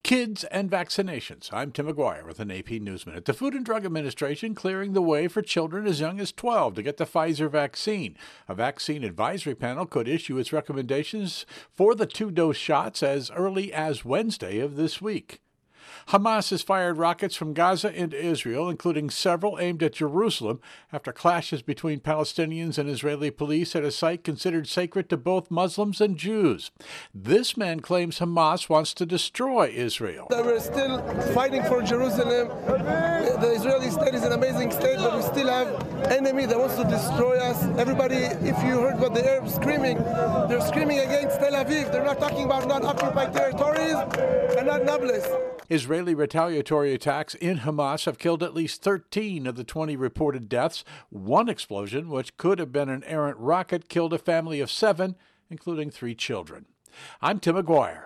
Kids and vaccinations. I'm Tim McGuire with an AP News Minute. The Food and Drug Administration clearing the way for children as young as 12 to get the Pfizer vaccine. A vaccine advisory panel could issue its recommendations for the two-dose shots as early as Wednesday of this week. Hamas has fired rockets from Gaza into Israel, including several aimed at Jerusalem, after clashes between Palestinians and Israeli police at a site considered sacred to both Muslims and Jews. This man claims Hamas wants to destroy Israel. We're still fighting for Jerusalem. The Israeli state is an amazing state, but we still have enemy that wants to destroy us. Everybody, if you heard what the Arabs screaming, they're screaming against Tel Aviv. They're not talking about non-occupied territories and not Nablus. Israeli retaliatory attacks in Hamas have killed at least 13 of the 20 reported deaths. One explosion, which could have been an errant rocket, killed a family of 7, including 3 children. I'm Tim McGuire.